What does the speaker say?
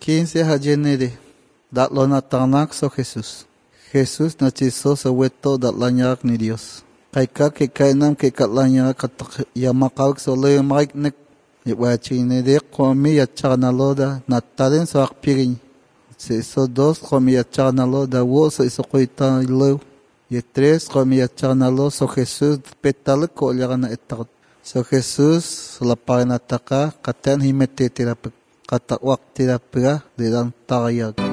15 hajenere datlo natanak so Jesús. Jesús nachiso sa weto datlanyak ni Dios. Kaika ke kainam ke katlanya katak yamakawak so le maiknek yawachine de komi yachanaloda natalen so akpirin. Se so dos komi yachanaloda wo so isokoita lo. Y tres komi yachanalo so Jesús petale ko lyagana etak. So Jesús la parinataka katan himete terapek. Kata waktu terapek de dan tagayag.